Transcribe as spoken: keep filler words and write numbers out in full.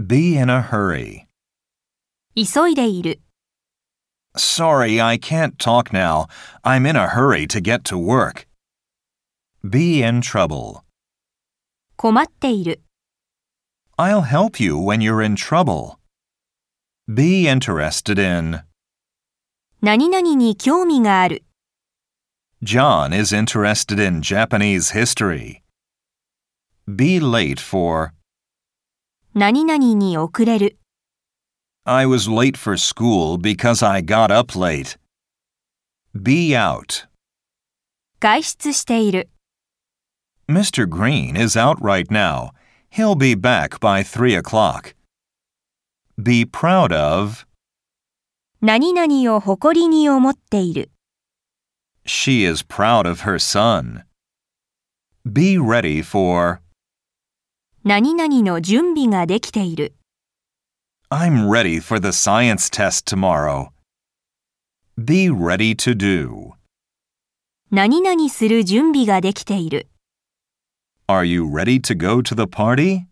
Be in a hurry. 急いでいる。 Sorry, I can't talk now. I'm in a hurry to get to work. Be in trouble. 困っている。 I'll help you when you're in trouble. Be interested in. 何々に興味がある。 John is interested in Japanese history. Be late for. 何々に遅れる。 I was late for school because I got up late. Be out. 外出している。 Mister Green is out right now. He'll be back by three o'clock. Be proud of. 何々を誇りに思っている。 She is proud of her son. Be ready for. 何々の準備ができている。 I'm ready for the science test tomorrow. Be ready to do. 何々する準備ができている。 Are you ready to go to the party?